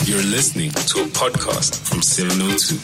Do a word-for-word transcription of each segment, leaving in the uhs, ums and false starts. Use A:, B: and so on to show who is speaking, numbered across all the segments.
A: You're listening to a podcast from seven oh two.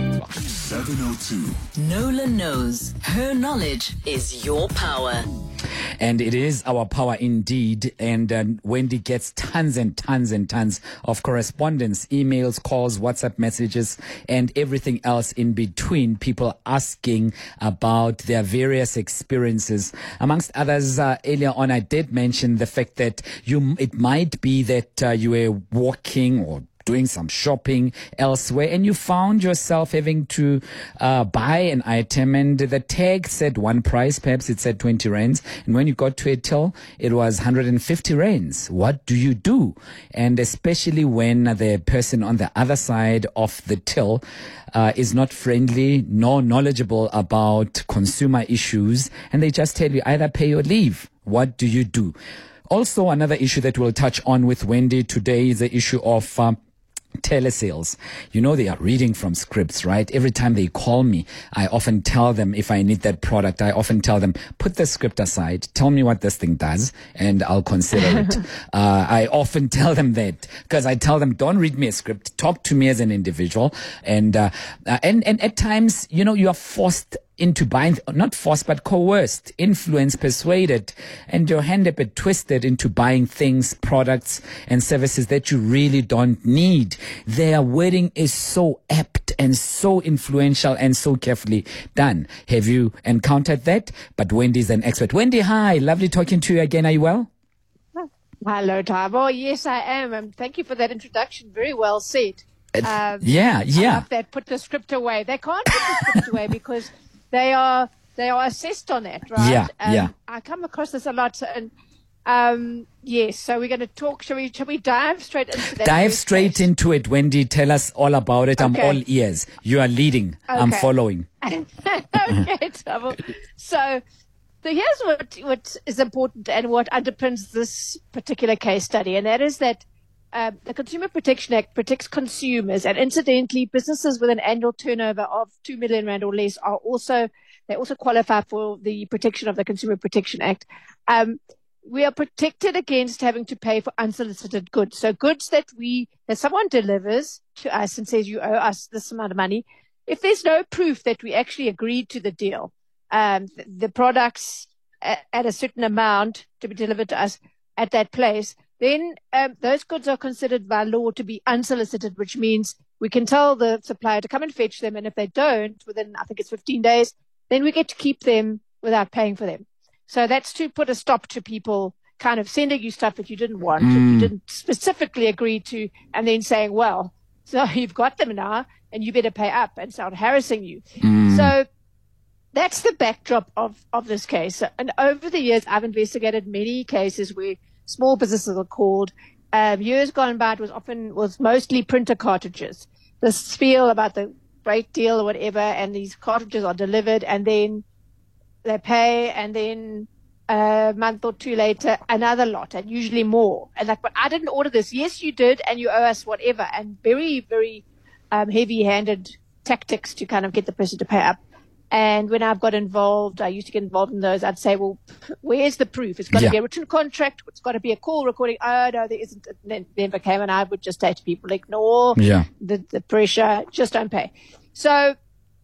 B: seven oh two.
C: Nola knows her knowledge is your power.
D: And it is our power indeed. And uh, Wendy gets tons and tons and tons of correspondence, emails, calls, WhatsApp messages, and everything else in between. People asking about their various experiences. Amongst others, uh, earlier on, I did mention the fact that you, it might be that uh, you were walking or doing some shopping elsewhere and you found yourself having to uh, buy an item and the tag said one price, perhaps it said twenty rands, and when you got to a till it was one hundred fifty rands. What do you do? And especially when the person on the other side of the till uh, is not friendly nor knowledgeable about consumer issues and they just tell you either pay or leave. What do you do? Also, another issue that we'll touch on with Wendy today is the issue of um, telesales. You know, they are reading from scripts, right? Every time they call me, I often tell them if I need that product, I often tell them, put the script aside, tell me what this thing does, and I'll consider it. uh, I often tell them that because I tell them, don't read me a script, talk to me as an individual. And, uh, uh, and, and at times, you know, you are forced into buying, not forced, but coerced, influenced, persuaded, and your hand a bit twisted into buying things, products, and services that you really don't need. Their wording is so apt and so influential and so carefully done. Have you encountered that? But Wendy's an expert. Wendy, hi. Lovely talking to you again. Are you well?
E: Hello, Tabo. Yes, I am. Um, thank you for that introduction. Very well said.
D: Um, yeah, yeah.
E: I love that. Put the script away. They can't put the script away because They are they are assessed on that, right?
D: Yeah,
E: um,
D: yeah.
E: I come across this a lot, and um, yes. So we're going to talk. Shall we? Shall we dive straight into that?
D: Dive straight
E: case?
D: into it, Wendy. Tell us all about it. I'm
E: Okay.
D: all ears. You are leading.
E: Okay.
D: I'm following.
E: Okay, Tabo. So, so here's what what is important and what underpins this particular case study, and that is that Um, the Consumer Protection Act protects consumers, and incidentally, businesses with an annual turnover of two million rand or less are also, they also qualify for the protection of the Consumer Protection Act. Um, we are protected against having to pay for unsolicited goods. So goods that we, that someone delivers to us and says you owe us this amount of money. If there's no proof that we actually agreed to the deal, um, the, the products at, at a certain amount to be delivered to us at that place, then um, those goods are considered by law to be unsolicited, which means we can tell the supplier to come and fetch them. And if they don't, within, I think it's fifteen days, then we get to keep them without paying for them. So that's to put a stop to people kind of sending you stuff that you didn't want,
D: Mm.
E: that you didn't specifically agree to, and then saying, well, so you've got them now, and you better pay up and start harassing you.
D: Mm.
E: So that's the backdrop of, of this case. And over the years, I've investigated many cases where small businesses are called. Um, years gone by, it was often was mostly printer cartridges. The spiel about the great deal or whatever, and these cartridges are delivered, and then they pay, and then a month or two later, another lot, and usually more. And like, but I didn't order this. Yes, you did, and you owe us whatever. And very, very um, heavy-handed tactics to kind of get the person to pay up. And when I've got involved, I used to get involved in those, I'd say, well, where's the proof? It's got to
D: Yeah.
E: be a written contract. It's got to be a call recording. Oh, no, there isn't. It ne- never came. And I would just say to people, ignore
D: Yeah.
E: the, the pressure. Just don't pay. So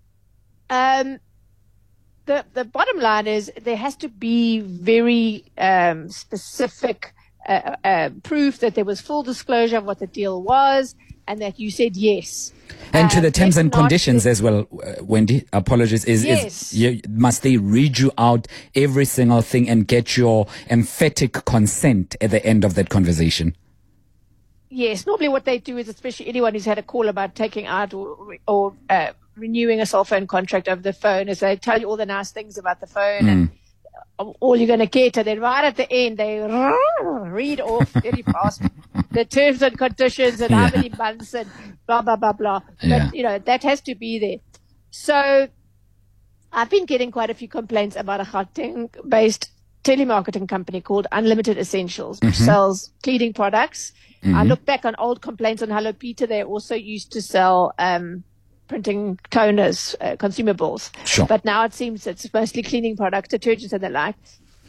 E: um, the, the bottom line is there has to be very um, specific uh, uh, proof that there was full disclosure of what the deal was and that you said yes.
D: And to
E: Um,
D: the terms
E: if
D: and
E: not,
D: conditions
E: then-
D: as well, uh, Wendy, apologies, is,
E: Yes.
D: is you, must they read you out every single thing and get your emphatic consent at the end of that conversation?
E: Yes, normally what they do is, especially anyone who's had a call about taking out or, or uh, renewing a cell phone contract over the phone, is they tell you all the nice things about the phone
D: Mm.
E: and all you're going to get, and then right at the end they read off very fast the terms and conditions and
D: Yeah.
E: how many months and blah blah blah blah.
D: Yeah.
E: But you know that has to be there. So I've been getting quite a few complaints about a Gauteng-based telemarketing company called Unlimited Essentials, which
D: Mm-hmm.
E: sells cleaning products. I look back on old complaints on Hello Peter. They also used to sell um, printing toners, uh, consumables.
D: Sure.
E: But now it seems it's mostly cleaning products, detergents and the like.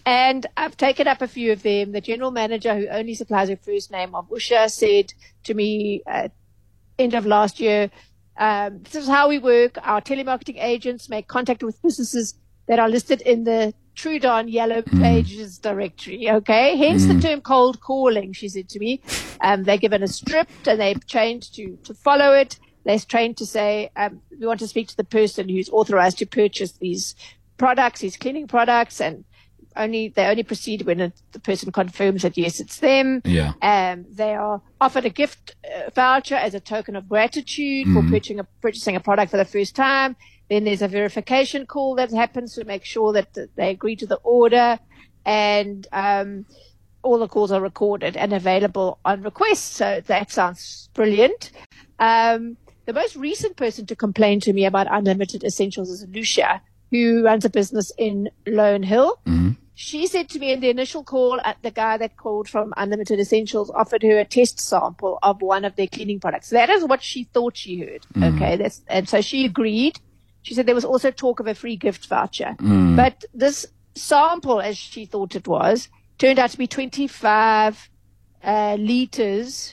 E: And I've taken up a few of them. The general manager, who only supplies her first name of Usha, said to me at end of last year, um, this is how we work. Our telemarketing agents make contact with businesses that are listed in the Trudon Yellow Pages mm. directory, okay? Hence mm. the term cold calling, she said to me. Um, they're given a script and they're trained to, to follow it. They're trained to say, um, we want to speak to the person who's authorized to purchase these products, these cleaning products, and only they only proceed when it, the person confirms that, yes, it's them.
D: Yeah.
E: Um, they are offered a gift uh, voucher as a token of gratitude mm. for purchasing a, purchasing a product for the first time. Then there's a verification call that happens to make sure that they agree to the order, and um, all the calls are recorded and available on request. So that sounds brilliant. Um, the most recent person to complain to me about Unlimited Essentials is Lucia, who runs a business in Lone Hill.
D: Mm-hmm.
E: She said to me in the initial call, uh, the guy that called from Unlimited Essentials offered her a test sample of one of their cleaning products. That is what she thought she heard. Mm. Okay, that's, and so she agreed. She said there was also talk of a free gift voucher.
D: Mm.
E: But this sample, as she thought it was, turned out to be twenty-five uh, liters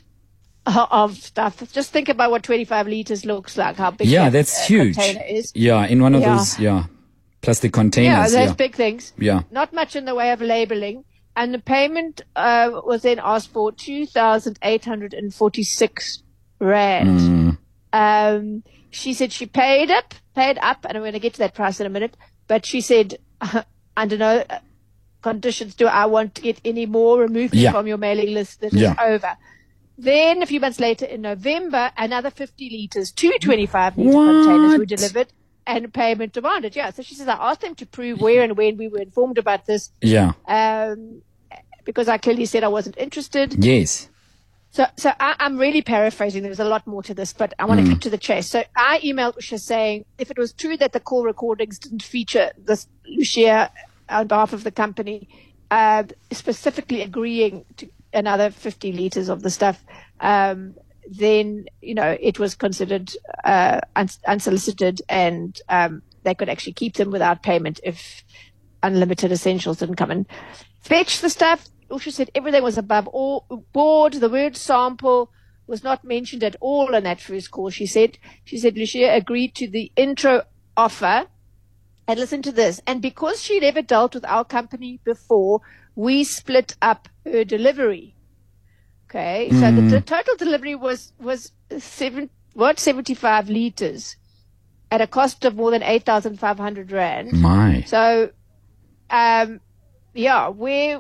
E: of stuff. Just think about what twenty-five liters looks like, how big
D: yeah,
E: that,
D: that's
E: uh,
D: huge.
E: container is.
D: Yeah, in one of
E: yeah.
D: those, yeah, plastic containers.
E: Yeah, those
D: yeah.
E: big things.
D: Yeah.
E: Not much in the way of labeling. And the payment uh, was then asked for two thousand eight hundred forty-six rand.
D: Mm.
E: Um, she said she paid up, paid up, and I'm going to get to that price in a minute. But she said, uh, under no conditions do I want to get any more. Remove me
D: yeah.
E: from your mailing list. This
D: yeah.
E: is over. Then a few months later, in November, another fifty liters, two twenty-five liter
D: what?
E: containers were delivered and payment demanded. Yeah. So she says, I asked them to prove where and when we were informed about this.
D: Yeah.
E: Um, because I clearly said I wasn't interested.
D: Yes.
E: So, so I, I'm really paraphrasing. There's a lot more to this, but I want to
D: mm.
E: cut to the chase. So I emailed Usha saying, if it was true that the call recordings didn't feature this Lucia on behalf of the company, uh, specifically agreeing to another fifty liters of the stuff, um, then, you know, it was considered uh, uns- unsolicited, and um, they could actually keep them without payment if Unlimited Essentials didn't come and fetch the stuff. Usha said everything was above all board. The word sample was not mentioned at all in that first call, she said. She said Lucia agreed to the intro offer. And listen to this. And because she never dealt with our company before, we split up her delivery. Okay. Mm. So the, the total delivery was, was seven, what, seventy-five liters at a cost of more than eight thousand five hundred rand.
D: My.
E: So, um, yeah, we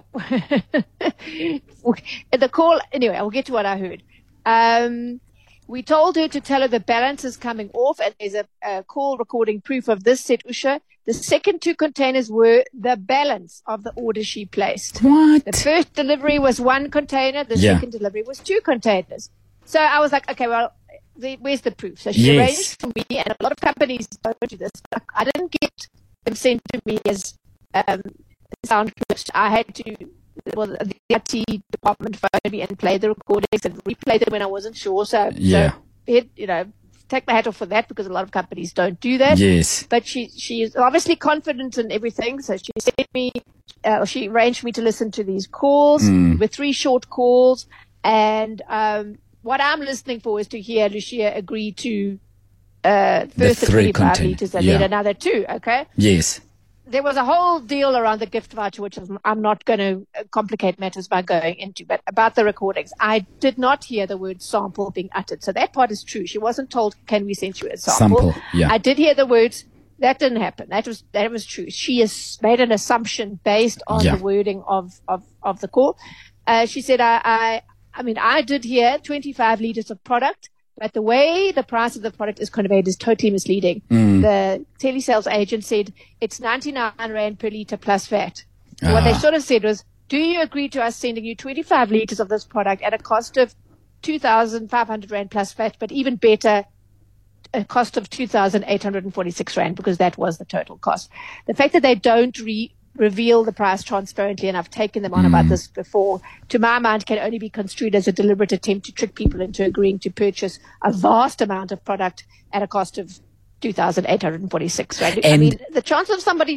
E: the call, anyway, I'll get to what I heard. Um, we told her to tell her the balance is coming off, and there's a, a call recording proof of this, said Usha. The second two containers were the balance of the order she placed.
D: What?
E: The first delivery was one container, the
D: yeah.
E: second delivery was two containers. So I was like, okay, well, the, where's the proof? So she
D: yes.
E: arranged for me, and a lot of companies don't do this, but I didn't get them sent to me as um, sound clips. I had to, well, the I T department phoned me and played the recordings and replayed them when I wasn't sure. So,
D: yeah.
E: so it, you know, take my hat off for that, because a lot of companies don't do that.
D: Yes.
E: But she she is obviously confident in everything. So she sent me, uh, she arranged me to listen to these calls
D: mm.
E: with three short calls. And um, what I'm listening for is to hear Lucia agree to uh, first the, the twenty-five content. liters and yeah. then another two. Okay.
D: Yes.
E: There was a whole deal around the gift voucher, which I'm not going to complicate matters by going into, but about the recordings. I did not hear the word sample being uttered. So that part is true. She wasn't told, can we send you a sample?
D: Sample, yeah.
E: I did hear the words. That didn't happen. That was, that was true. She has made an assumption based on
D: yeah.
E: the wording of, of, of the call. Uh, she said, I, I, I mean, I did hear twenty-five liters of product, but the way the price of the product is conveyed is totally misleading.
D: Mm.
E: The telesales agent said it's ninety-nine rand per liter plus V A T.
D: Ah.
E: What they sort of said was, do you agree to us sending you twenty-five liters of this product at a cost of two thousand five hundred rand plus V A T, but even better, a cost of two thousand eight hundred forty-six rand, because that was the total cost. The fact that they don't re- reveal the price transparently, and I've taken them on mm. about this before, to my mind can only be construed as a deliberate attempt to trick people into agreeing to purchase a vast amount of product at a cost of two thousand eight hundred forty-six rand. I mean, the chance of somebody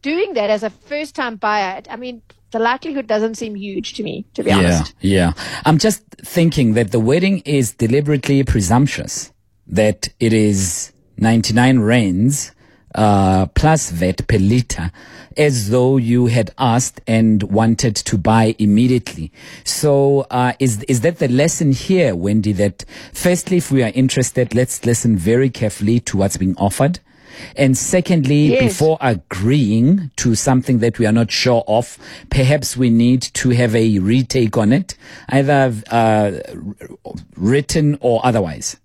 E: doing that as a first-time buyer, I mean, the likelihood doesn't seem huge to me, to be
D: yeah,
E: honest.
D: Yeah, I'm just thinking that the wedding is deliberately presumptuous, that it is ninety-nine rands uh, plus V A T per litre, as though you had asked and wanted to buy immediately. So uh, is is that the lesson here, Wendy, that firstly, if we are interested, let's listen very carefully to what's being offered. And secondly,
E: yes.
D: before agreeing to something that we are not sure of, perhaps we need to have a retake on it, either uh, written or otherwise.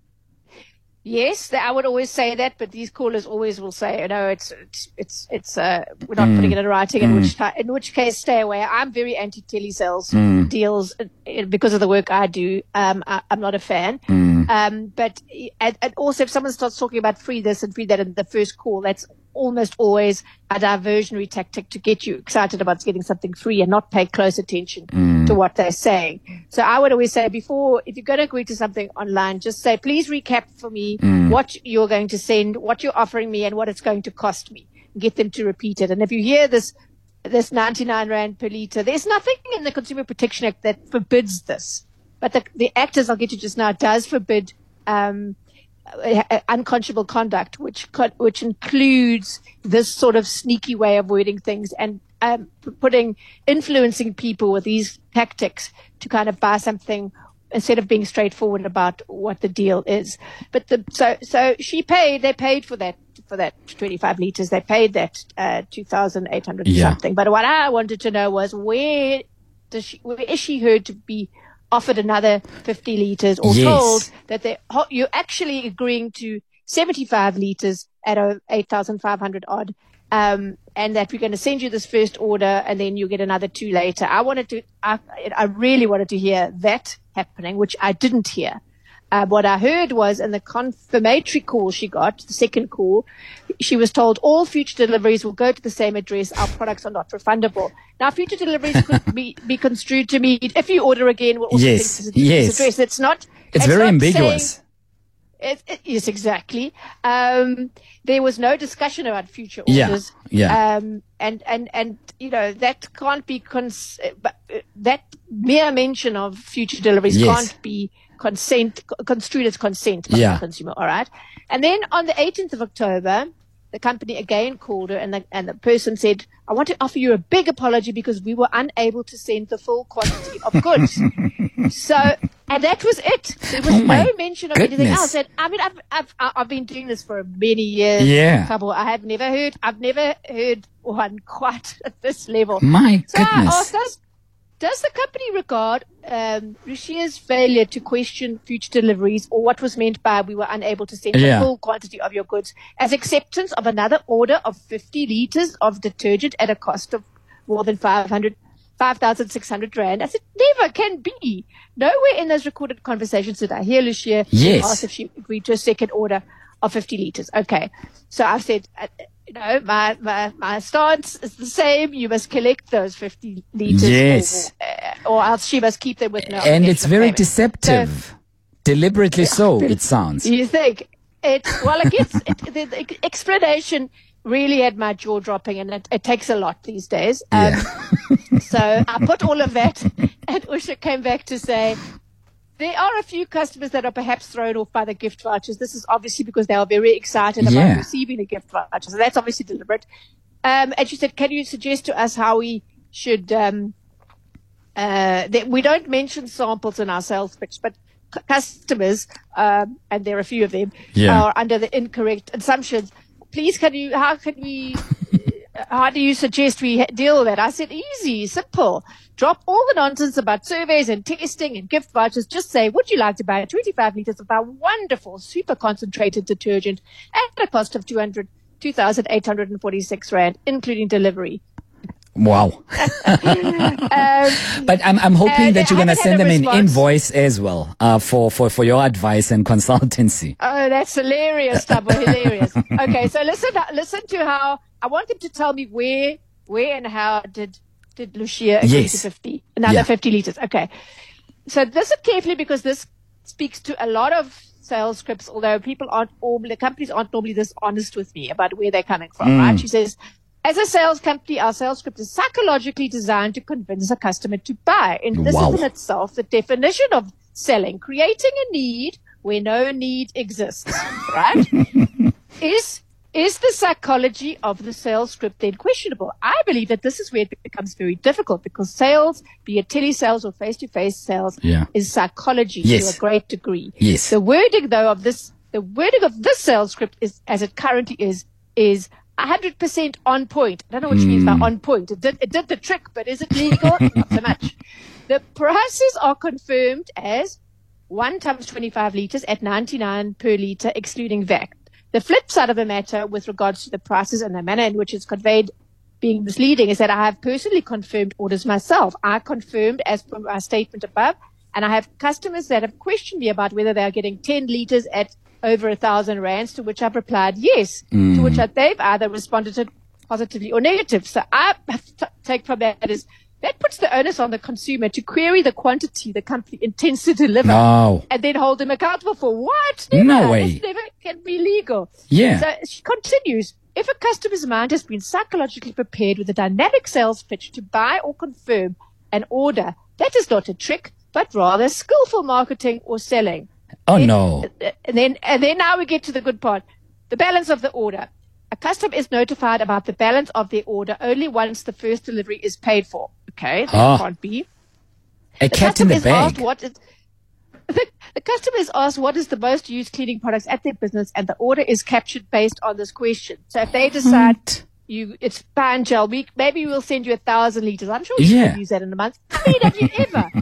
E: Yes, I would always say that, but these callers always will say, no, it's it's it's, it's uh, we're not mm. putting it in writing. In mm. which time, in which case, stay away. I'm very anti telesales mm. deals because of the work I do. Um, I, I'm not a fan. Mm. Um, but and, and also, if someone starts talking about free this and free that in the first call, that's almost always a diversionary tactic to get you excited about getting something free and not pay close attention mm. to what they're saying. So I would always say before, if you're going to agree to something online, just say, please recap for me mm. what you're going to send, what you're offering me, and what it's going to cost me. Get them to repeat it. And if you hear this, this ninety-nine rand per litre, there's nothing in the Consumer Protection Act that forbids this. But the, the Act, as I'll get to just now, does forbid um, unconscionable conduct, which which includes this sort of sneaky way of wording things and um, putting influencing people with these tactics to kind of buy something instead of being straightforward about what the deal is. But the so so she paid. They paid for that for that twenty-five liters. They paid that uh, two thousand eight hundred
D: yeah.
E: something. But what I wanted to know was where does she? Where is she heard to be offered another fifty liters or
D: yes.
E: told that they, you're actually agreeing to seventy-five liters at a eight thousand five hundred odd, um, and that we're going to send you this first order and then you get another two later. I wanted to, I, I really wanted to hear that happening, which I didn't hear. Uh, what I heard was in the confirmatory call she got, the second call, she was told all future deliveries will go to the same address. Our products are not refundable. Now, future deliveries could be, be construed to mean if you order again, we'll also
D: yes,
E: send this
D: yes.
E: address. It's not.
D: It's,
E: it's
D: very
E: not
D: ambiguous.
E: Saying, it, it, yes, exactly. Um, there was no discussion about future
D: yeah,
E: orders.
D: Yeah.
E: Um, and, and, and, you know, that can't be, cons- but that mere mention of future deliveries
D: yes.
E: can't be consent, construed as consent by
D: yeah.
E: the consumer. All right. And then on the eighteenth of October, the company again called her and the, and the person said, I want to offer you a big apology because we were unable to send the full quantity of goods. So, and that was it. There was
D: oh
E: no mention of
D: goodness.
E: anything else. And I mean, I've, I've, I've been doing this for many years.
D: Yeah.
E: Couple. I have never heard, I've never heard one quite at this level.
D: My
E: so
D: goodness.
E: I asked, does, does the company regard um, Russia's failure to question future deliveries or what was meant by we were unable to send
D: yeah.
E: the full quantity of your goods as acceptance of another order of fifty liters of detergent at a cost of more than five hundred, five thousand six hundred rand? I said, never can be. Nowhere in those recorded conversations did I hear Lucia
D: yes.
E: ask if she agreed to a second order of fifty liters. Okay. So I said, uh, you know, my, my, my stance is the same. You must collect those fifty liters
D: yes.
E: or, uh, or else she must keep them with no
D: And it's very
E: payment.
D: deceptive. So, deliberately so, it sounds.
E: You think? It, well, it gets, it, the, the explanation really had my jaw dropping, and it, it takes a lot these days. Um,
D: yeah.
E: So I put all of that, and Usha came back to say, there are a few customers that are perhaps thrown off by the gift vouchers. This is obviously because they are very excited about
D: yeah.
E: receiving a gift voucher. So that's obviously deliberate. Um, and she said, can you suggest to us how we should, um, uh, that we don't mention samples in our sales pitch, but c- customers, um, and there are a few of them,
D: yeah.
E: are under the incorrect assumptions. Please, can you, how can we, how do you suggest we deal with that? I said, easy, simple. Drop all the nonsense about surveys and testing and gift vouchers. Just say, would you like to buy twenty-five liters of our wonderful, super concentrated detergent at a cost of two thousand eight hundred forty-six rand, including delivery?
D: Wow. um, but I'm I'm hoping that you're going to send them an invoice as well uh, for, for, for your advice and consultancy.
E: Oh, that's hilarious, Tabo, hilarious. Okay, so listen listen to how, I want them to tell me where where and how did did Lucia agree
D: yes.
E: to fifty, another yeah. fifty liters. Okay. So listen carefully because this speaks to a lot of sales scripts, although people aren't, all the companies aren't normally this honest with me about where they're coming from, mm. right? She says, As a sales company, our sales script is psychologically designed to convince a customer to buy. And this
D: Wow.
E: is in itself the definition of selling, creating a need where no need exists, right? is is the psychology of the sales script then questionable? I believe that this is where it becomes very difficult, because sales, be it telesales or face-to-face sales,
D: Yeah.
E: is psychology
D: Yes.
E: to a great degree.
D: Yes.
E: The wording, though, of this, the wording of this sales script is, as it currently is, is one hundred percent on point. I don't know what she means by on point. It did, it did the trick, but is it legal? Not so much. The prices are confirmed as one times twenty-five litres at ninety-nine per litre, excluding V A C. The flip side of the matter with regards to the prices and the manner in which it's conveyed being misleading is that I have personally confirmed orders myself. I confirmed as per my statement above, and I have customers that have questioned me about whether they are getting ten litres at over a thousand rands, to which I've replied yes,
D: Mm.
E: to which they've either responded positively or negative. So I t- take from that is that puts the onus on the consumer to query the quantity the company intends to deliver,
D: No.
E: and then hold them accountable for what?
D: No
E: Never.
D: way.
E: This never can be legal.
D: Yeah.
E: So she continues. If a customer's mind has been psychologically prepared with a dynamic sales pitch to buy or confirm an order, that is not a trick, but rather skillful marketing or selling.
D: Oh, no.
E: And then, and then now we get to the good part. The balance of the order. A customer is notified about the balance of their order only once the first delivery is paid for. Okay, that
D: Ah.
E: can't be.
D: A
E: The
D: cat in
E: customer
D: the
E: is asked
D: bag.
E: what is, the, the customer is asked what is the most used cleaning products at their business, and the order is captured based on this question. So if they decide
D: What?
E: you it's pan gel, we, maybe we'll send you a thousand liters. I'm sure you
D: Yeah.
E: can use that in a month. I mean, have you ever?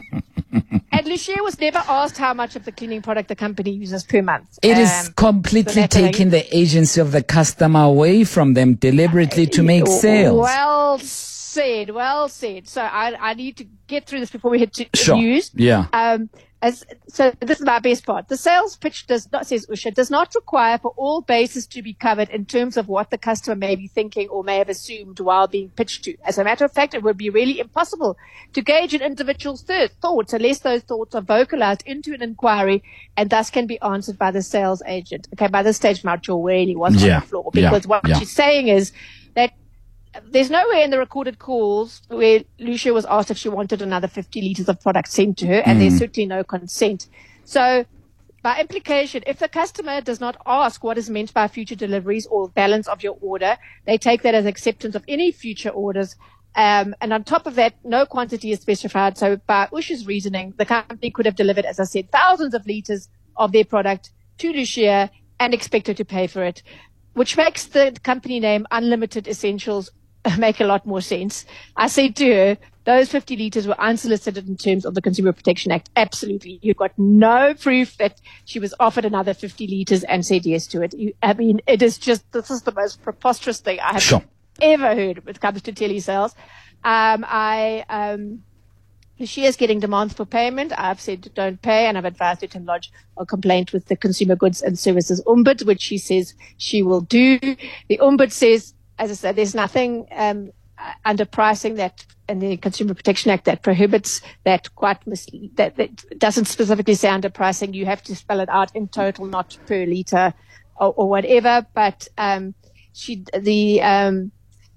E: And Lucia was never asked how much of the cleaning product the company uses per month.
D: It is
E: Um,
D: completely
E: so that's what I-
D: taking the agency of the customer away from them deliberately to make sales.
E: Well said, well said. So I, I need to get through this before we hit to
D: Sure.
E: news.
D: Yeah.
E: Um, as, so this is my best part. The sales pitch does not, says Usha, does not require for all bases to be covered in terms of what the customer may be thinking or may have assumed while being pitched to. As a matter of fact, it would be really impossible to gauge an individual's th- thoughts unless those thoughts are vocalized into an inquiry and thus can be answered by the sales agent. Okay, by this stage, my jaw really was
D: Yeah.
E: on the floor,
D: Yeah.
E: because what
D: Yeah.
E: she's saying is that there's nowhere in the recorded calls where Lucia was asked if she wanted another fifty litres of product sent to her, and
D: Mm.
E: there's certainly no consent. So, by implication, if the customer does not ask what is meant by future deliveries or balance of your order, they take that as acceptance of any future orders. Um, and on top of that, no quantity is specified. So, by Usha's reasoning, the company could have delivered, as I said, thousands of litres of their product to Lucia and expected to pay for it, which makes the company name Unlimited Essentials make a lot more sense. I said to her, those fifty litres were unsolicited in terms of the Consumer Protection Act. Absolutely. You've got no proof that she was offered another fifty litres and said yes to it. You, I mean, it is just, this is the most preposterous thing I have
D: Sure.
E: ever heard when it comes to telesales. Um, I, um, she is getting demands for payment. I've said don't pay, and I've advised her to lodge a complaint with the Consumer Goods and Services Ombud, which she says she will do. The Ombud says, as I said, there's nothing um, uh, under pricing that in the Consumer Protection Act that prohibits that quite mis- that, that doesn't specifically say under pricing. You have to spell it out in total, not per litre or, or whatever. But um, she, the um,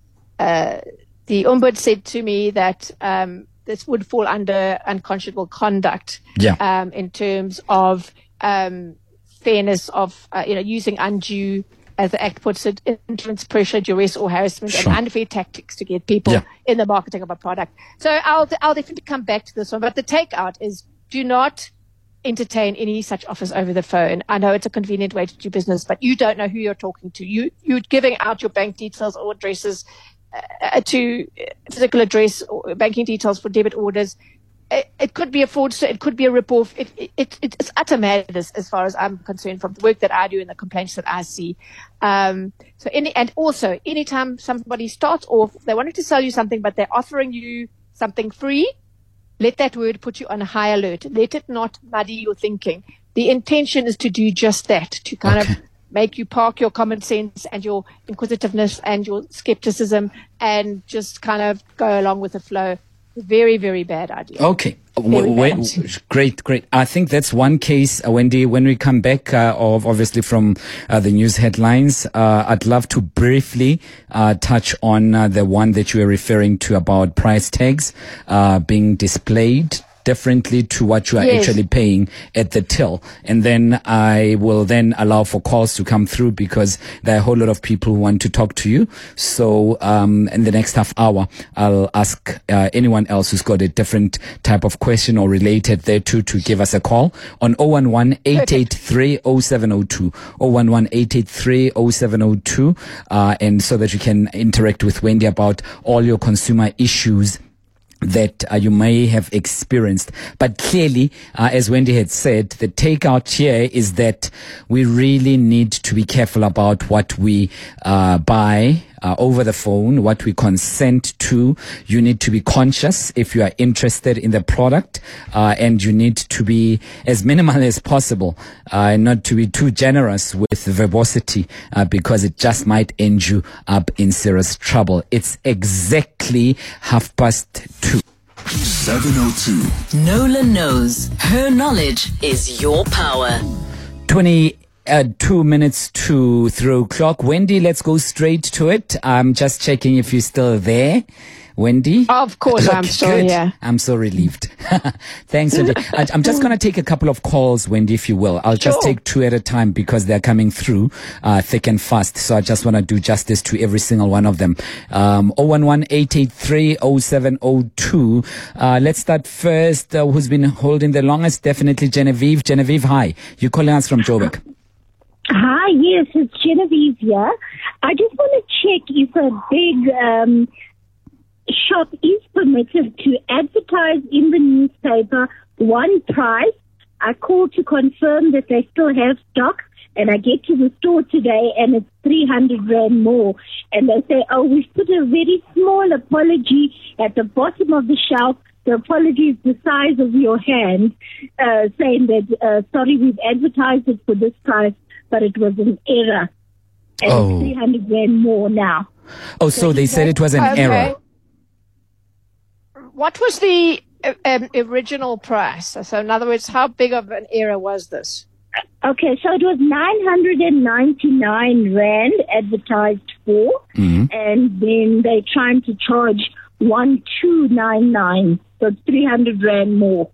E: uh, the Ombud said to me that um, this would fall under unconscionable conduct
D: Yeah.
E: um, in terms of um, fairness of uh, you know using undue, as the Act puts it, influence, pressure, duress, or harassment,
D: Sure.
E: and unfair tactics to get people
D: Yeah.
E: in the marketing of a product. So I'll I'll definitely come back to this one. But the takeout is do not entertain any such offers over the phone. I know it's a convenient way to do business, but you don't know who you're talking to. You you're giving out your bank details or addresses uh, to physical address or banking details for debit orders. It, it could be a fraudster. It could be a ripoff. It, it, it, it's utter madness as far as I'm concerned from the work that I do and the complaints that I see. Um, so any, and also anytime somebody starts off, they wanted to sell you something, but they're offering you something free, let that word put you on high alert. Let it not muddy your thinking. The intention is to do just that, to kind
D: Okay.
E: of make you park your common sense and your inquisitiveness and your skepticism and just kind of go along with the flow. Very, very bad idea.
D: Okay.
E: Very
D: W-
E: bad.
D: w- great, great. I think that's one case, uh, Wendy. When we come back, uh, of obviously from uh, the news headlines, uh, I'd love to briefly uh, touch on uh, the one that you were referring to about price tags uh, being displayed differently to what you are
E: Yes.
D: actually paying at the till. And then I will then allow for calls to come through because there are a whole lot of people who want to talk to you. So um, in the next half hour, I'll ask uh, anyone else who's got a different type of question or related thereto to give us a call on zero one one, eight eight three, zero seven zero two, zero one one, eight eight three, zero seven zero two, uh, and so that you can interact with Wendy about all your consumer issues that uh, you may have experienced. But clearly, uh, as Wendy had said, the takeout here is that we really need to be careful about what we uh, buy uh, over the phone, what we consent to. You need to be conscious if you are interested in the product, uh, and you need to be as minimal as possible, uh, not to be too generous with verbosity, uh, because it just might end you up in serious trouble. It's exactly half past two.
B: seven oh two.
C: Nola knows her knowledge is your power.
D: twenty Uh, two minutes to throw clock. Wendy, let's go straight to it. I'm just checking if you're still there. Wendy?
E: Of course, I'm still
D: Good.
E: here.
D: I'm so relieved. Thanks, Wendy. I, I'm just going to take a couple of calls, Wendy, if you will. I'll just
E: Sure.
D: take two at a time because they're coming through uh, thick and fast. So I just want to do justice to every single one of them. Um, zero one one, eight eight three, zero seven zero two. Uh, let's start first. Uh, who's been holding the longest? Definitely Genevieve. Genevieve, hi. You're calling us from Joburg.
F: Hi, yes, it's Genevieve here. I just want to check if a big um, shop is permitted to advertise in the newspaper one price. I called to confirm that they still have stock, and I get to the store today and it's three hundred rand more. And they say, oh, we've put a very small apology at the bottom of the shelf. The apology is the size of your hand, uh, saying that, uh, sorry, we've advertised it for this price, but it was an error. And
D: Oh.
F: it's three hundred rand more now.
D: Oh, so they said it was an
E: Okay.
D: error.
E: What was the uh, um, original price? So, in other words, how big of an error was this?
F: Okay, so it was nine hundred ninety-nine rand advertised for,
D: Mhm.
F: and then they're trying to charge one two nine nine, so it's three hundred rand more.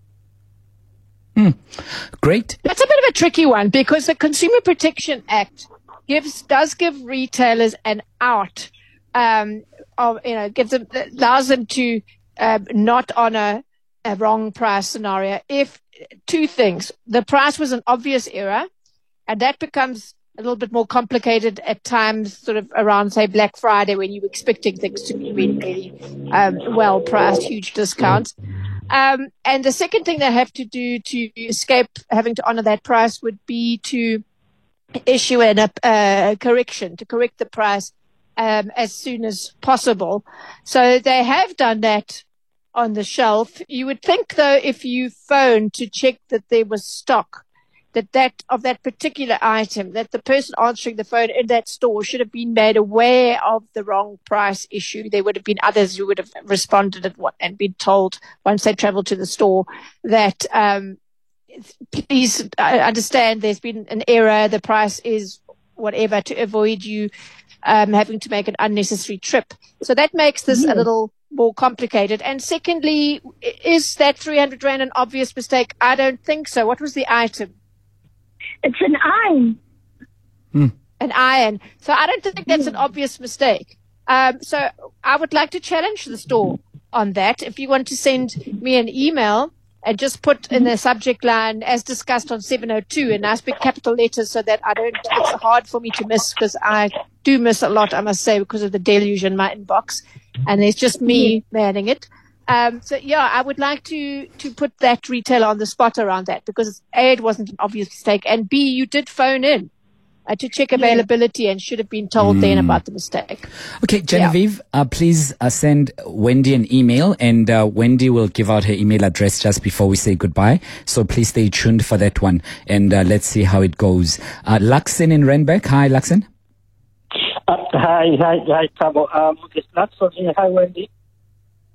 D: Great.
E: That's a bit of a tricky one because the Consumer Protection Act gives does give retailers an out, um, of you know, gives them allows them to um, not honor a wrong price scenario if two things: the price was an obvious error, and that becomes a little bit more complicated at times, sort of around, say, Black Friday, when you're expecting things to be really, really um, well priced, huge discounts. Um, and the second thing they have to do to escape having to honor that price would be to issue an, a uh, correction, to correct the price um, as soon as possible. So they have done that on the shelf. You would think, though, if you phone to check that there was stock, that that of that particular item, that the person answering the phone in that store should have been made aware of the wrong price issue. There would have been others who would have responded at what, and been told once they traveled to the store that, um, please uh, understand there's been an error. The price is whatever, to avoid you um, having to make an unnecessary trip. So that makes this a little more complicated. And secondly, is that three hundred rand an obvious mistake? I don't think so. What was the item?
F: It's an iron.
E: An iron. So I don't think that's an obvious mistake. Um, so I would like to challenge the store on that. If you want to send me an email and just put in the subject line, as discussed on seven oh two, in nice big capital letters so that I don't, it's hard for me to miss, because I do miss a lot, I must say, because of the deluge in my inbox. And there's just me manning it. Um, so yeah, I would like to, to put that retailer on the spot around that, because A, it wasn't an obvious mistake, and B, you did phone in uh, to check availability and should have been told then about the mistake.
D: Okay, Genevieve, uh, please uh, send Wendy an email, and uh, Wendy will give out her email address just before we say goodbye. So please stay tuned for that one, and uh, let's see how it goes. Uh, Luxin in Randburg. Hi, Luxin.
G: Uh, hi, hi, hi, Tabo. Um, it's not for me. Hi, Wendy.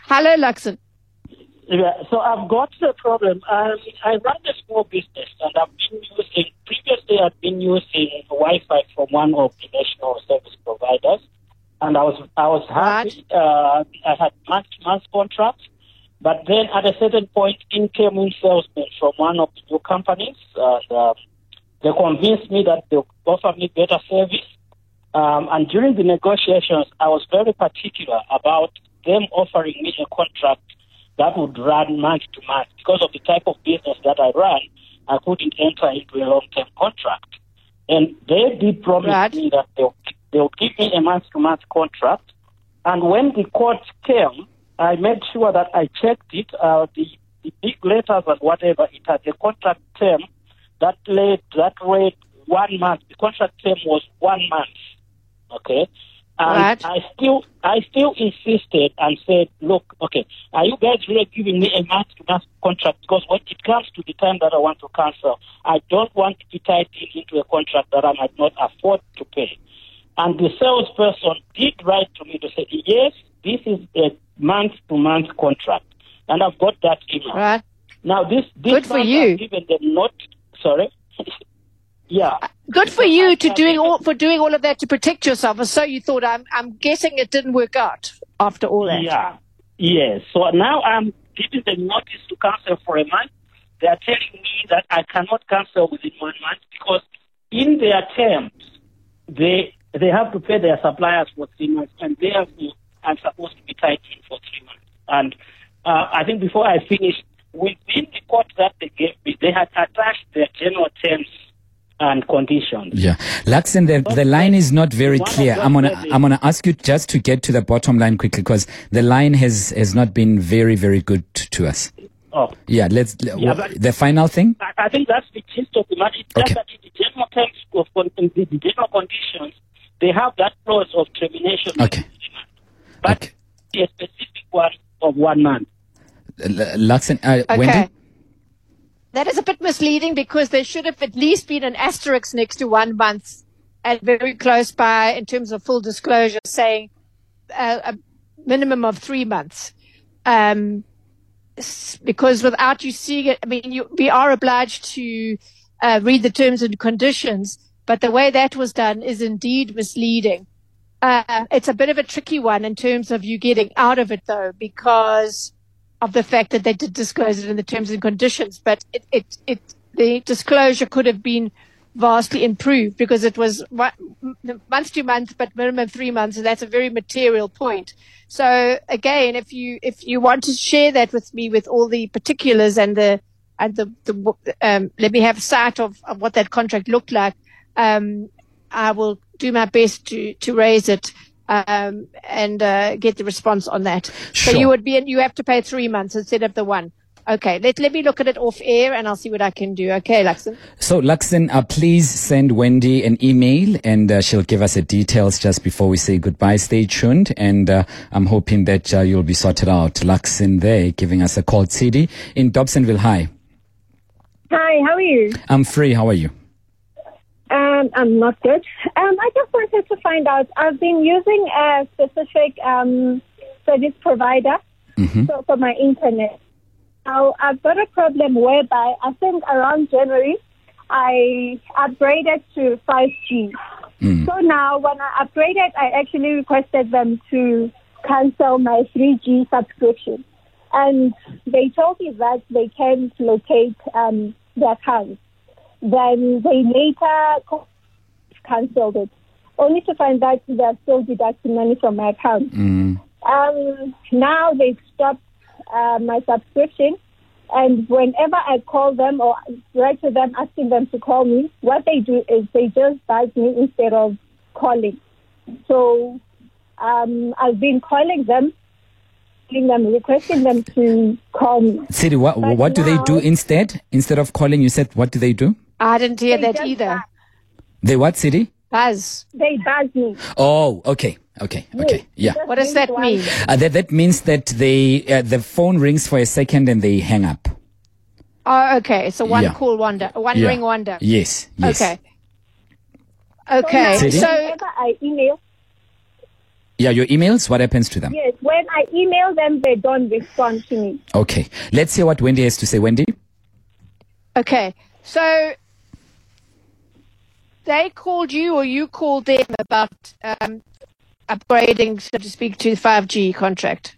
E: Hello, Luxon.
G: Yeah, so I've got the problem. Um, I run a small business, and I've been using, previously I've been using Wi-Fi from one of the national service providers, and I was I was happy. Uh, I had month-to-month contracts, but then at a certain point, in came in salesmen from one of the new companies, and uh, they convinced me that they would offer me better service. Um, and during the negotiations, I was very particular about them offering me a contract that would run month to month. Because of the type of business that I run, I couldn't enter into a long-term contract. And they did promise
E: right.
G: me that they would, they would give me a month-to-month contract. And when the court came, I made sure that I checked it, uh, the, the big letters and whatever, it had a contract term that led, that read one month. The contract term was one month. Okay? And
E: right.
G: I still, I still insisted and said, look, okay, are you guys really giving me a month-to-month contract? Because when it comes to the time that I want to cancel, I don't want to be tied into a contract that I might not afford to pay. And the salesperson did write to me to say, yes, this is a month-to-month contract. And I've got that email.
E: Right.
G: Now, this, this
E: Good for you.
G: I've given them not, sorry. Yeah.
E: Good for you to doing all for doing all of that to protect yourself. And so you thought, I'm I'm guessing it didn't work out after all that.
G: Yeah. Yes. So now I'm giving them notice to cancel for a month. They are telling me that I cannot cancel within one month because in their terms they they have to pay their suppliers for three months, and therefore I'm supposed to be tied in for three months. And uh, I think before I finish, within the quote that they gave me, they had attached their general terms and conditions.
D: Yeah, Luxon, the, the line is not very clear. I'm gonna I'm gonna ask you just to get to the bottom line quickly because the line has has not been very very good to us.
G: Oh,
D: yeah. Let's
G: yeah,
D: w- the final thing.
G: I, I think that's the gist of the matter. It's
D: Okay.
G: that in the general terms of con- in the, the general conditions, they have that clause of termination.
D: Okay.
G: But
D: Okay.
G: a specific one of one month.
D: L- Luxon, uh,
E: Okay.
D: Wendy?
E: That is a bit misleading because there should have at least been an asterisk next to one month and very close by in terms of full disclosure saying uh, a minimum of three months. Um, s- because without you seeing it, I mean, you, we are obliged to uh, read the terms and conditions, but the way that was done is indeed misleading. Uh, it's a bit of a tricky one in terms of you getting out of it though, because of the fact that they did disclose it in the terms and conditions, but it, it, it, the disclosure could have been vastly improved because it was one, month to month, but minimum three months, and that's a very material point. So again, if you if you want to share that with me with all the particulars and the and the, the um, let me have sight of, of what that contract looked like, um, I will do my best to to raise it. Um, and uh, get the response on that.
D: Sure.
E: So you would be, you have to pay three months instead of the one. Okay, let let me look at it off air, and I'll see what I can do. Okay, Luxon.
D: So, Luxon, uh, please send Wendy an email, and uh, she'll give us the details just before we say goodbye. Stay tuned, and uh, I'm hoping that uh, you'll be sorted out. Luxon there, giving us a call. T D in Dobsonville. Hi.
F: Hi, how are you?
D: I'm free. How are you?
F: Um, I'm not good. Um, I just wanted to find out, I've been using a specific um, service provider
D: Mm-hmm.
F: so for my internet. Now, I've got a problem whereby I think around January, I upgraded to five G.
D: Mm.
F: So now when I upgraded, I actually requested them to cancel my three G subscription. And they told me that they can't locate um, the account. Then they later cancelled it, only to find out they're still deducting money from my account.
D: Mm.
F: Um, now they've stopped uh, my subscription, and whenever I call them or write to them asking them to call me, what they do is they just buzz me instead of calling. So um, I've been calling them, calling them, requesting them to call me.
D: Siri, what,
F: But
D: what do they
F: now-
D: do instead? Instead of calling, you said, what do they do?
E: I didn't hear
F: They
E: that
F: just
E: either.
F: buzz.
D: They what, Siri?
E: Buzz.
F: They buzz me.
D: Oh, okay, okay, okay, yeah.
F: Just
E: What does that
F: once.
E: mean?
D: Uh, that that means that they uh, the phone rings for a second and they hang up.
E: Oh, okay. It's a one
D: Yeah.
E: call wonder, a one
D: Yeah.
E: ring wonder.
D: Yes, yes.
E: Okay. Okay.
D: Siri?
E: So
F: Whenever I email,
D: Yeah, your emails, what happens to them?
F: Yes, when I email them, they don't respond to me.
D: Okay. Let's hear what Wendy has to say. Wendy?
E: Okay. So they called you or you called them about um, upgrading, so to speak, to the five G contract?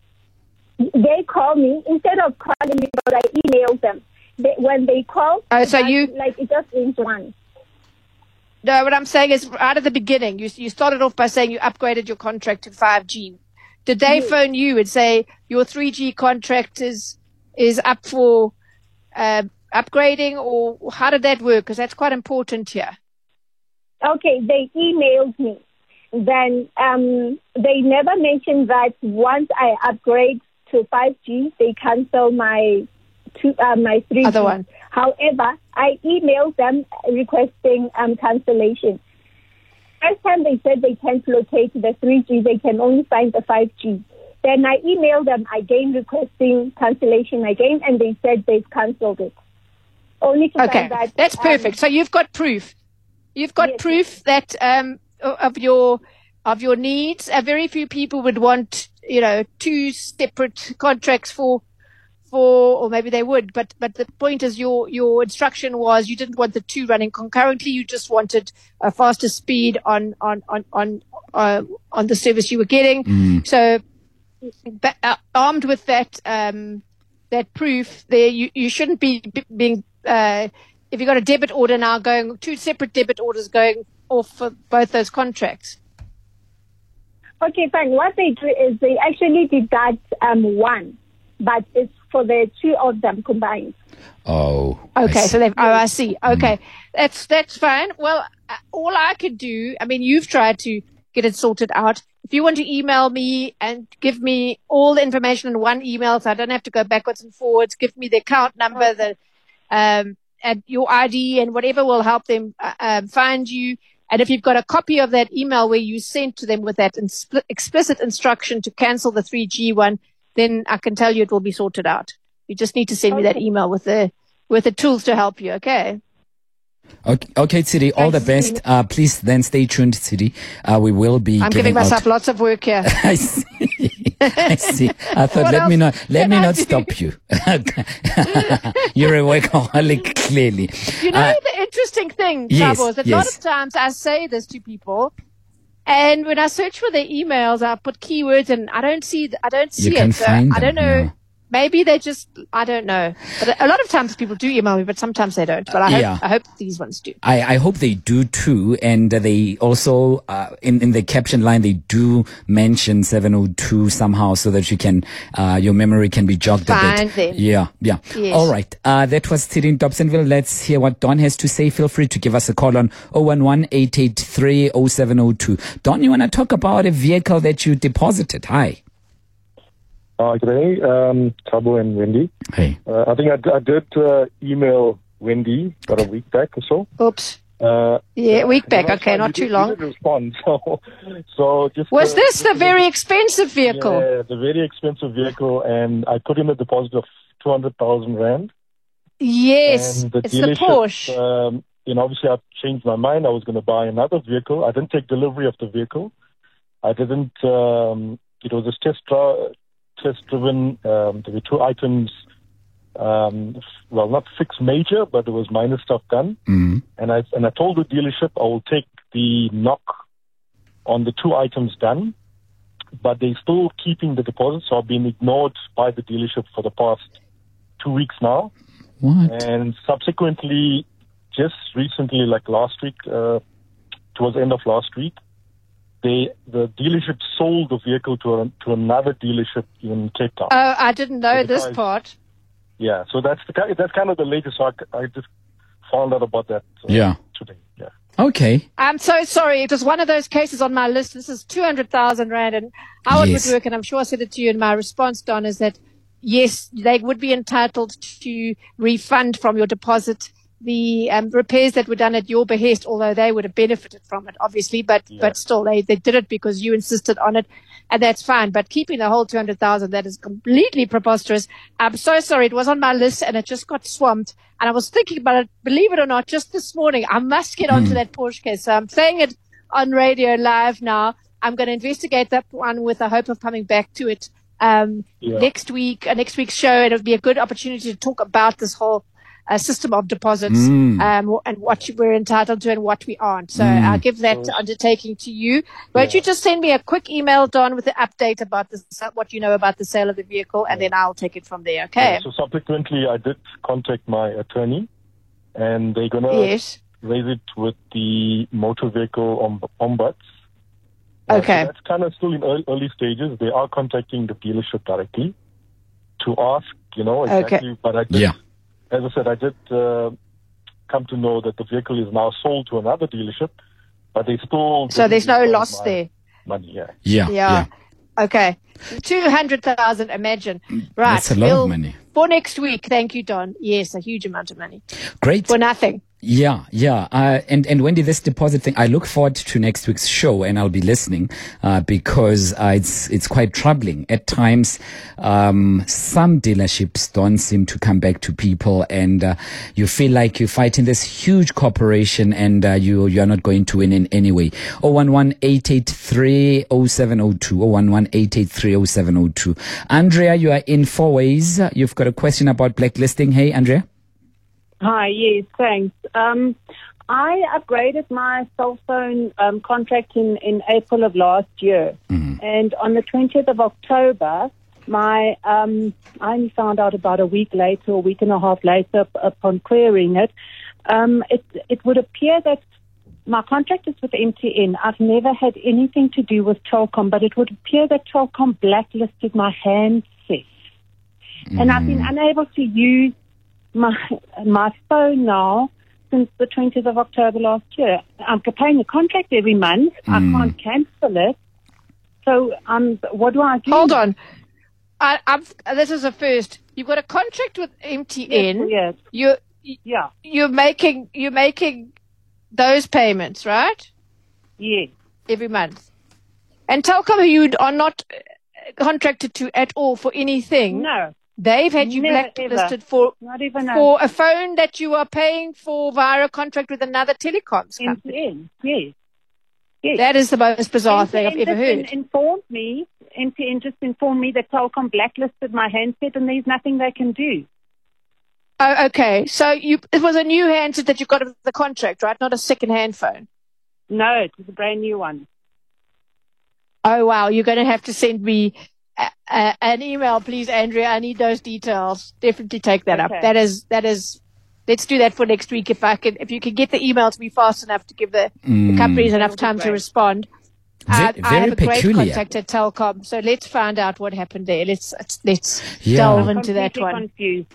F: They call me. Instead of calling me, but I email them. They, when they call,
E: Oh, so
F: that-
E: you-
F: like it just rings once.
E: No, what I'm saying is right at the beginning, you you started off by saying you upgraded your contract to five G. Did they phone you and say your three G contract is is up for uh, upgrading, or how did that work? Because that's quite important here.
F: Okay, they emailed me. Then um, they never mentioned that once I upgrade to five G, they cancel my two, uh, my three G.
E: Other one.
F: However, I emailed them requesting um, cancellation. First time they said they can't locate the three G, they can only find the five G. Then I emailed them again requesting cancellation again, and they said they've cancelled it. Only to
E: Okay,
F: find that
E: that's
F: um,
E: perfect. So you've got proof. You've got
F: Yes.
E: proof that um, of your of your needs. Uh, very few people would want, you know, two separate contracts for for, or maybe they would. But but the point is, your your instruction was you didn't want the two running concurrently. You just wanted a faster speed on on on on uh, on the service you were getting. So, ba- uh, armed with that um, that proof, there you you shouldn't be b- being. Uh, if you've got a debit order now going, two separate debit orders going off for both those contracts.
F: Okay, fine. What they do is they actually deduct um, one, but it's for the two of them combined.
D: Oh. I
E: Okay,
D: see.
E: so they've, oh, I see. Okay, that's that's fine. Well, uh, all I could do, I mean, you've tried to get it sorted out. If you want to email me and give me all the information in one email, so I don't have to go backwards and forwards, give me the account number, the um, and your I D and whatever will help them uh, um, find you. And if you've got a copy of that email where you sent to them with that ins- explicit instruction to cancel the three G one, then I can tell you it will be sorted out. You just need to send me that email with the with the tools to help you, okay?
D: Okay, okay, Tsiri, all the best. Uh, please then stay tuned, Tsiri. Uh, we will be
E: I'm
D: giving
E: giving myself
D: out.
E: lots of work here.
D: I see. I see. I thought,
E: What
D: let me
E: else
D: not, let
E: can
D: me
E: I
D: not
E: do?
D: stop you. You're a workaholic, clearly.
E: You know
D: Uh,
E: the interesting thing,
D: yes,
E: Thabo, is that a lot
D: yes.
E: of times I say this to people, and when I search for their emails, I put keywords and I don't see, I don't see
D: You can
E: it. So
D: find
E: I
D: them,
E: don't know.
D: yeah.
E: Maybe they just, I don't know. But a lot of times people do email me, but sometimes they don't. But I hope,
D: Yeah.
E: I hope these ones do.
D: I, I hope they do too, and uh, they also uh, in in the caption line they do mention seven oh two somehow, so that you can uh, your memory can be jogged a
E: Find
D: bit.
E: them.
D: Yeah, yeah.
E: Yes.
D: All right. Uh, that was Tsiri in Dobsonville. Let's hear what Don has to say. Feel free to give us a call on oh one one, eight eight three, oh seven oh two. Don, you want to talk about a vehicle that you deposited? Hi.
H: Uh, today, um, Thabo and Wendy.
D: Hey.
H: Uh, I think I, d- I did uh, email Wendy about a week back or so.
E: Oops.
H: Uh,
E: Yeah, week back.
H: and
E: Okay,
H: also
E: not
H: you
E: too
H: did-
E: long.
H: You did respond, so, so just.
E: Was
H: uh,
E: this
H: just
E: the
H: a-
E: very expensive vehicle?
H: Yeah, the very expensive vehicle, and I put in a deposit of two hundred thousand rand.
E: Yes,
H: And the
E: it's the
H: dealership,
E: Porsche.
H: Um, you know, obviously I've changed my mind. I was going to buy another vehicle. I didn't take delivery of the vehicle. I didn't. Um, it was a test drive. Test driven. Um, there were two items. Um, well, not fixed major, but there was minor stuff done.
D: Mm-hmm.
H: And I and I told the dealership I will take the knock on the two items done, but they're still keeping the deposit. So I've been ignored by the dealership for the past two weeks now.
D: What?
H: And subsequently, just recently, like last week, uh, towards the end of last week, they the dealership sold the vehicle to a, to another dealership in Cape Town.
E: Oh, I didn't know
H: the
E: this
H: guys-
E: part.
H: yeah, so that's the ki- that's kind of the latest. So I, I just found out about that uh,
D: Yeah.
H: today. Yeah.
D: Okay.
E: I'm so sorry. It was one of those cases on my list. This is two hundred thousand Rand. And how
D: Yes.
E: it would work, and I'm sure I said it to you in my response, Don, is that, yes, they would be entitled to refund from your deposit the um, repairs that were done at your behest, although they would have benefited from it, obviously. But
H: Yeah.
E: but still, they, they did it because you insisted on it, and that's fine. But keeping the whole two hundred thousand, that is completely preposterous. I'm so sorry. It was on my list, and it just got swamped. And I was thinking about it, believe it or not, just this morning. I must get onto that Porsche case. So I'm saying it on radio live now. I'm going to investigate that one with the hope of coming back to it um,
H: Yeah.
E: next week, uh, next week's show. And it'll be a good opportunity to talk about this whole uh, system of deposits
D: Mm.
E: um, and what we're entitled to and what we aren't. So I'll give that undertaking to you. Won't you just send me a quick email, Don, with the update about this, what you know about the sale of the vehicle, and then I'll take it from there, okay?
H: Yeah, so subsequently, I did contact my attorney, and they're gonna
E: Yes.
H: raise it with the motor vehicle om- ombuds. Uh,
E: Okay.
H: so that's kind of still in early, early stages. They are contacting the dealership directly to ask, you know, exactly. But I did,
D: Yeah.
H: as I said, I did uh, come to know that the vehicle is now sold to another dealership, but they still.
E: So there's no
H: didn't refund
E: loss
H: my
E: there.
H: Money, yeah.
D: Yeah.
E: Yeah. Okay. two hundred thousand, imagine. Right.
D: That's a lot of
E: We'll-
D: money.
E: For next week. Thank you, Don. Yes, a huge amount of money.
D: Great.
E: For nothing.
D: Yeah, yeah. Uh, and, and Wendy, this deposit thing, I look forward to next week's show, and I'll be listening, uh, because uh, it's, it's quite troubling. At times, um, some dealerships don't seem to come back to people, and, uh, you feel like you're fighting this huge corporation, and, uh, you, you're not going to win in any way. oh one one, eight eight three, oh seven oh two, oh one one, eight eight three, oh seven oh two. Andrea, you are in four ways. You've got a question about blacklisting. Hey, Andrea?
I: Hi, yes, thanks. Um, I upgraded my cell phone um, contract in, in April of last year.
D: Mm-hmm.
I: And on the twentieth of October, my um, I only found out about a week later, a week and a half later upon querying it, um, it, it would appear that my contract is with M T N. I've never had anything to do with Telkom, but it would appear that Telkom blacklisted my handset. Mm-hmm. And I've been unable to use my my phone now since the twentieth of October last year. I'm paying a contract every month.
D: Mm.
I: I can't cancel it. So um, what do I do?
E: Hold on. I, I've, this is a first. You've got a contract with M T N.
I: Yes,
E: You're,
I: yeah,
E: you're making, you're making those payments, right?
I: yes.
E: Every month. And Telkom, who you are not contracted to at all for anything.
I: No,
E: They've had you
I: Never,
E: blacklisted
I: ever.
E: for
I: not even a
E: for a phone that you are paying for via a contract with another telecoms
I: M
E: company.
I: T N. Yes, yes.
E: That is the most bizarre thing I've
I: M T N
E: ever
I: just
E: heard.
I: in- informed me. M T N just informed me that Telkom blacklisted my handset, and there's nothing they can do.
E: Oh, okay. So you it was a new handset that you got with the contract, right? Not a second-hand phone.
I: No, it was a brand new one.
E: Oh, wow. You're going to have to send me a, a, an email, please, Andrea. I need those details. Definitely take that
I: Okay.
E: up. That is, that is, let's do that for next week. If I can, if you can get the email to me fast enough to give the, the companies enough
I: That would be
E: time to
I: great.
E: respond.
D: Ve-
E: I, I
D: very
E: have a great
D: peculiar.
E: contact at Telkom, so let's find out what happened there. Let's let's, let's
D: Yeah.
E: delve
I: I'm
E: into that
I: completely
E: one.
I: confused.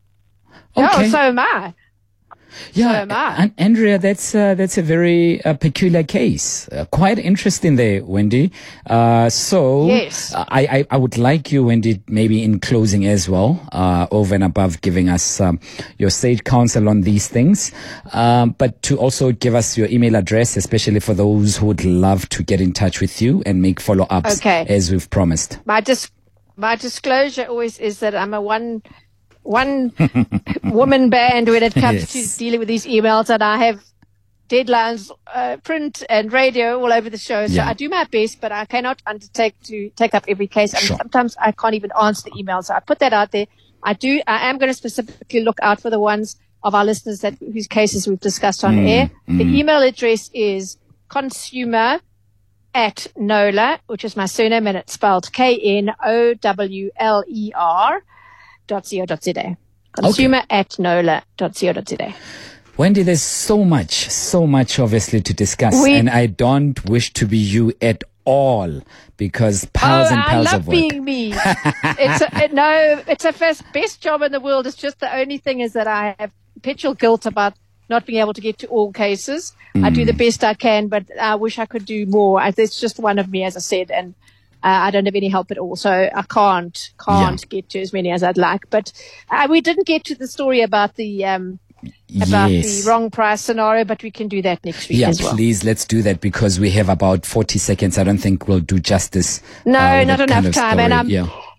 E: Oh,
D: Okay.
E: so am I.
D: Yeah,
E: So am I.
D: An- Andrea, that's uh, that's a very uh, peculiar case. Uh, quite interesting there, Wendy. Uh, so,
E: Yes.
D: uh, I, I I would like you, Wendy, maybe in closing as well, uh, over and above giving us um, your sage counsel on these things, um, but to also give us your email address, especially for those who would love to get in touch with you and make follow ups,
E: Okay.
D: as we've promised.
E: My dis- my disclosure always is that I'm a one one woman band when it comes
D: Yes.
E: to dealing with these emails, and I have deadlines, uh, print and radio all over the show. So
D: Yeah.
E: I do my best, but I cannot undertake to take up every case. And
D: Sure.
E: sometimes I can't even answer the emails. So I put that out there. I do. I am going to specifically look out for the ones of our listeners that whose cases we've discussed on air. The email address is consumer at NOLA, which is my surname, and it's spelled K N O W L E R dot co dot za. Consumer at NOLA dot co dot za.
D: Wendy, there's so much, so much obviously to discuss,
E: We-
D: and I don't wish to be you at all because piles
E: oh,
D: and
E: I
D: piles
E: love
D: of work.
E: being me. it's a, it, no, it's a first, best job in the world. It's just the only thing is that I have perpetual guilt about not being able to get to all cases. I do the best I can, but I wish I could do more. I, it's just one of me, as I said, and uh, I don't have any help at all, so I can't can't
D: Yeah.
E: get to as many as I'd like. But uh, we didn't get to the story about the um, about
D: Yes.
E: the wrong price scenario, but we can do that next week
D: Yeah,
E: as well.
D: please, let's do that because we have about forty seconds. I don't think we'll do justice.
E: No,
D: uh, with
E: not
D: that
E: enough
D: kind of
E: time,
D: story.
E: and I'm-
D: yeah.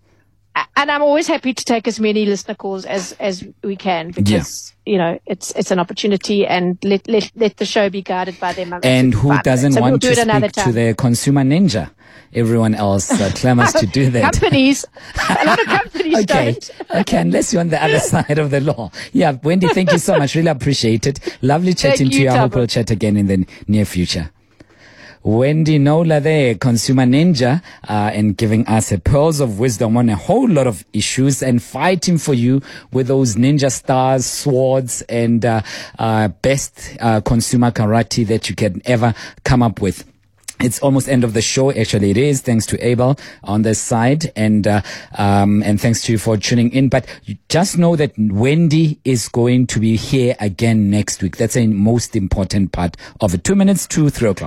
E: And I'm always happy to take as many listener calls as, as we can because, yeah. you know, it's it's an opportunity and let, let, let the show be guided by them.
D: And who doesn't so want we'll to speak to the Consumer Ninja? Everyone else uh, clamors to do that.
E: Companies. A lot of companies
D: okay.
E: don't.
D: Okay, unless you're on the other side of the law. Yeah, Wendy, thank you so much. Really appreciate it. Lovely chatting
E: thank
D: to you.
E: you
D: I hope we'll chat again in the near future. Wendy Knowler there, Consumer Ninja, uh, and giving us a pearls of wisdom on a whole lot of issues and fighting for you with those ninja stars, swords, and uh, uh, best uh, consumer karate that you can ever come up with. It's almost end of the show. Actually, it is. Thanks to Abel on this side, and uh, um, and thanks to you for tuning in. But you just know that Wendy is going to be here again next week. That's a most important part of it. Two minutes to three o'clock.